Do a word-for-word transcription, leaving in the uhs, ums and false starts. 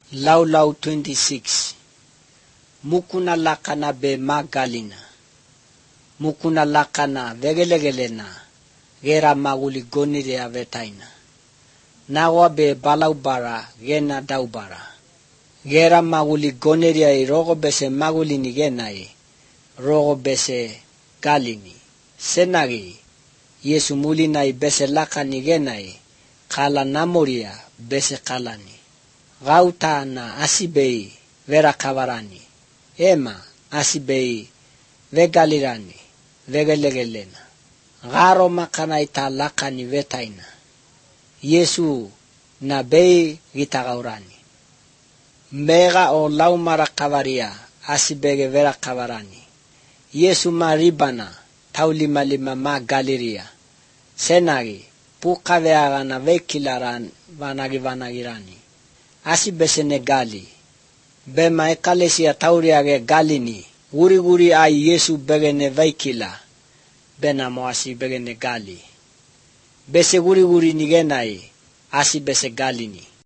Laulau twenty-six. Mukuna lakana be magalina. Mukuna lakana vegelegelena. Gera maguli gonire avetaina. Nawa be balaubara gena daubara. Gera maguli gonire rogo bese magulini genai. Rogo bese galini. Senagi. Yesu mulinai bese lakani genai. Kala namoria bese kalani. Gauta na asibei vera kavarani. Ema asibei vegalirani. Vegelegelena. Garo makana ita lakani vetaina. Yesu na bei gitagaurani. Mega o laumara kavaria asibege vera kavarani. Yesu maribana taulima lima ma galiria. Senagi pukaveaga na vekilaran vanagi vanagirani. Asibesene gali. Bema ekalesia tauriage galini. Guri guri ai Yesu begene veikila. Benamo asi begene gali. Bese guri guri nigenai. Asi bese galini.